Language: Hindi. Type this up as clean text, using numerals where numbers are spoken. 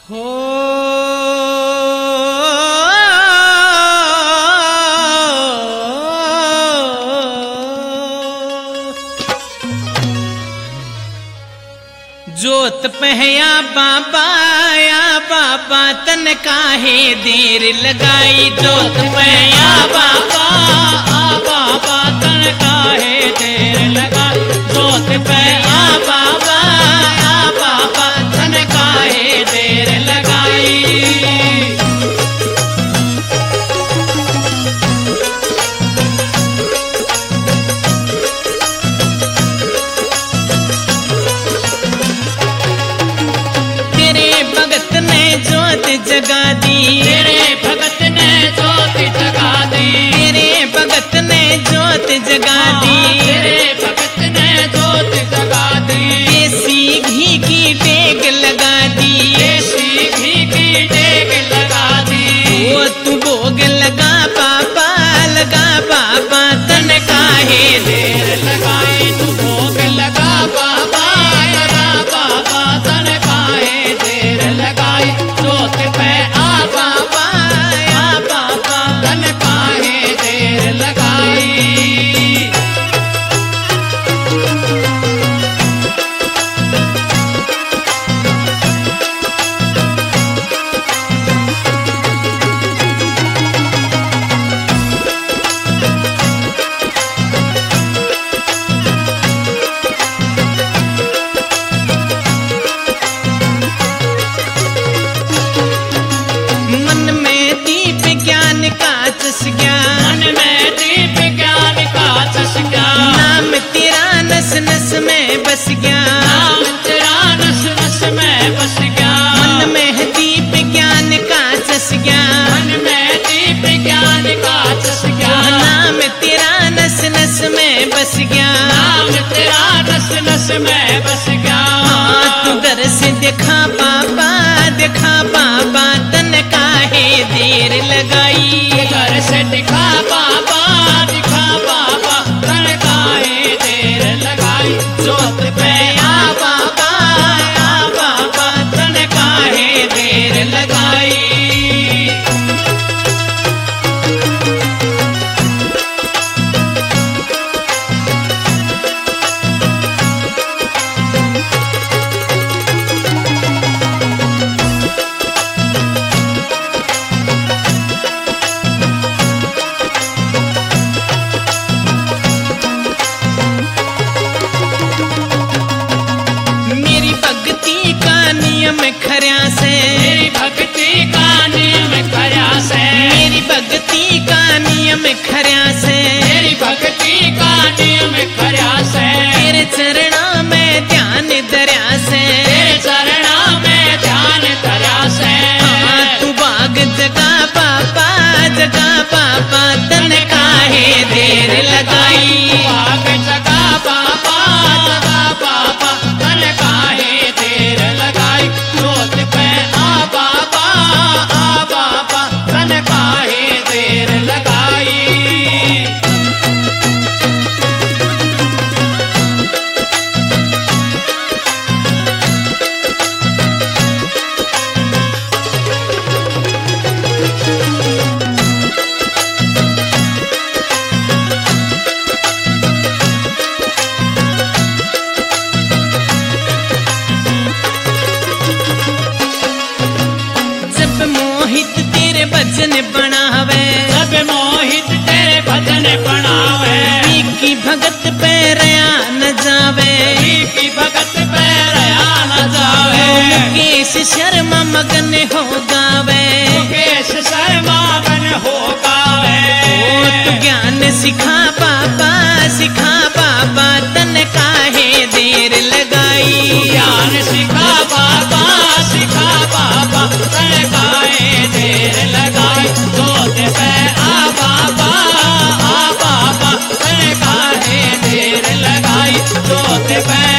हो जोत पहया बाबा या बाबा तन काहे देर लगाई। जोत पहया बाबा आ बाबा तन काहे देर लगाई। जोत पहया बाबा या बाबा तन काहे देर लगाई। जोत जगा दी तेरे भगत ने जोत जगा दी। तेरे भगत ने जोत जगा दी। तेरे भगत ने जोत जगा दी। देसी घी की डेग लगा दी। देसी घी की डेग लगा दी। वो तू भोग लगा बाबा तन काहे देर लगाई। तू भोग लगा बाबा तन काहे देर लगाई। जोत पे आ बाबा या बाबा तन काहे देर लगाई। चस गया मन में दीप ज्ञान का चस गया। नाम तेरा नस नस में बस गया। नाम तेरा नस नस में बस गया। मन में दीप ज्ञान का चस गया। मन में दीप ज्ञान का चस गया। नाम तेरा नस नस में बस गया। नाम तेरा नस नस में बस गया। तू घर से दिखा बाबा तन काहे देर लगाई। घर से दिखा बाबा तन काहे देर लगाई। जोत पे आ बाबा तन काहे देर लगाई। नियम खर्या से मेरी भक्ति का नियम खर्या से। मेरी भक्ति का नियम खर्या से। मेरी भक्ति का नियम खर्या से। तेरे चरणों में ध्यान दरिया से। तेरे चरणों में ध्यान दरिया से। तू बाग जगा बाबा तन काहे देर लगाई। बाग जगा बाबा तन काहे देर लगाई। जोत पे आ बाबा तन काहे देर लगाई। भजन बनावे सब मोहित तेरे भजन बनावे। की भगत पे रया न जावे। की भगत पे रया न जावे। मुकेश शर्मा मगन हो गावे। मुकेश शर्मा मगन हो गावे। तू ज्ञान सिखा बाबा तन काहे देर लगाई। ज्ञान सिखा बाबा तन काहे देर लगाई। जोत पे आ बाबा तन काहे देर लगाई। जोत पे